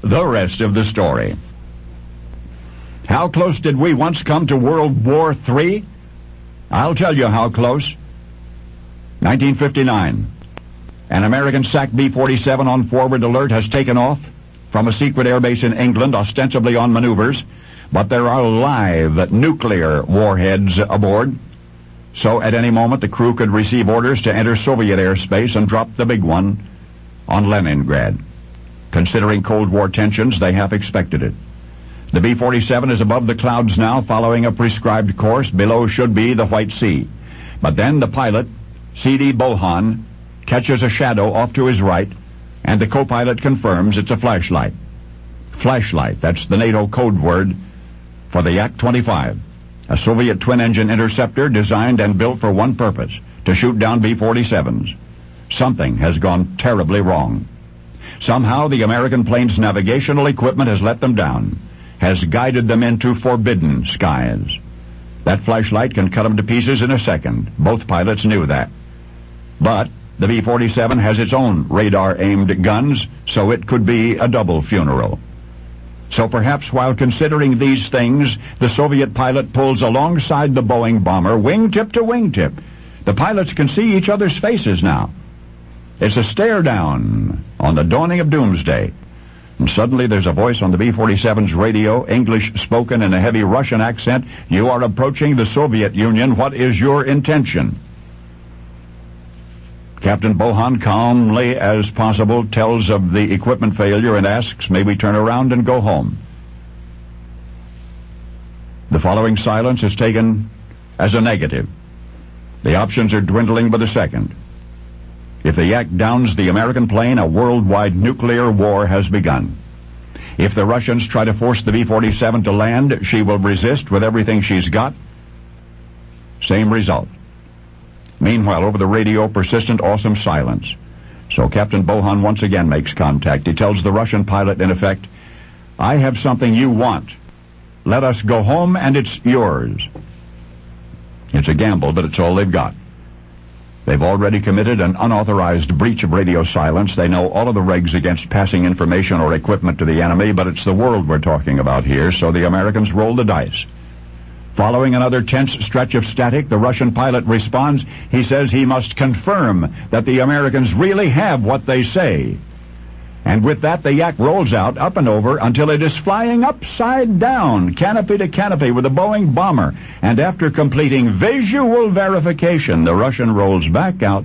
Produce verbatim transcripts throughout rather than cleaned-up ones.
the rest of the story. How close did we once come to World War Three? I'll tell you how close. nineteen fifty-nine. An American S A C B forty-seven on forward alert has taken off from a secret airbase in England, ostensibly on maneuvers, but there are live nuclear warheads aboard. So at any moment the crew could receive orders to enter Soviet airspace and drop the big one on Leningrad. Considering Cold War tensions, they half expected it. The B forty-seven is above the clouds now, following a prescribed course. Below should be the White Sea. But then the pilot, C D Bohan, catches a shadow off to his right, and the co-pilot confirms it's a flashlight. Flashlight, that's the NATO code word for the Yak twenty-five, a Soviet twin-engine interceptor designed and built for one purpose, to shoot down B forty-sevens. Something has gone terribly wrong. Somehow the American plane's navigational equipment has let them down, has guided them into forbidden skies. That flashlight can cut them to pieces in a second. Both pilots knew that. But the B forty-seven has its own radar-aimed guns, so it could be a double funeral. So perhaps while considering these things, the Soviet pilot pulls alongside the Boeing bomber, wingtip to wingtip. The pilots can see each other's faces now. It's a stare down on the dawning of doomsday. And suddenly there's a voice on the B forty-seven's radio, English spoken in a heavy Russian accent. "You are approaching the Soviet Union. What is your intention?" Captain Bohan, calmly as possible, tells of the equipment failure and asks, "May we turn around and go home?" The following silence is taken as a negative. The options are dwindling by the second. If the Yak downs the American plane, a worldwide nuclear war has begun. If the Russians try to force the B forty-seven to land, she will resist with everything she's got. Same result. Meanwhile, over the radio, persistent, awesome silence. So Captain Bohan once again makes contact. He tells the Russian pilot, in effect, "I have something you want. Let us go home and it's yours." It's a gamble, but it's all they've got. They've already committed an unauthorized breach of radio silence. They know all of the regs against passing information or equipment to the enemy, but it's the world we're talking about here, so the Americans roll the dice. Following another tense stretch of static, the Russian pilot responds. He says he must confirm that the Americans really have what they say. And with that, the Yak rolls out, up and over, until it is flying upside down, canopy to canopy, with a Boeing bomber. And after completing visual verification, the Russian rolls back out.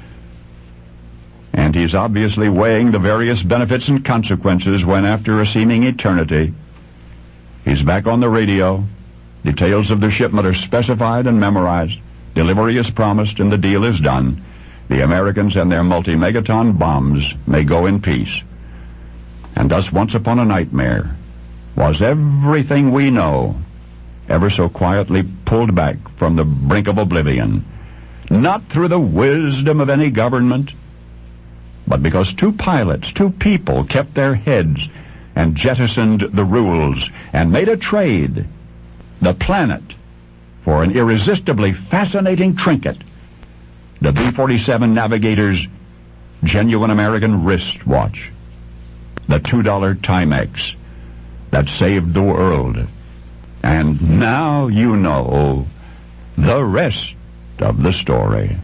And he's obviously weighing the various benefits and consequences when, after a seeming eternity, he's back on the radio. Details of the shipment are specified and memorized. Delivery is promised, and the deal is done. The Americans and their multi-megaton bombs may go in peace. And thus, once upon a nightmare, was everything we know ever so quietly pulled back from the brink of oblivion, not through the wisdom of any government, but because two pilots, two people, kept their heads and jettisoned the rules and made a trade, the planet, for an irresistibly fascinating trinket, the B forty-seven Navigator's genuine American wristwatch, the two dollar Timex that saved the world. And now you know the rest of the story.